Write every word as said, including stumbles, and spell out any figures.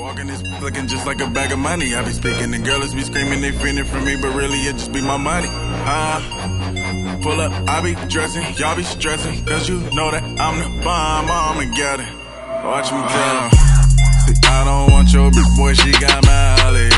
Walking this looking just like a bag of money. I be speaking and girls be screaming they feeling for me, but really it just be my money. Uh, pull up, I be dressing, y'all be stressing, cause you know that I'm the bomb, I'ma get it. Watch me tell 'em. See, I don't want your big boy, she got mileage.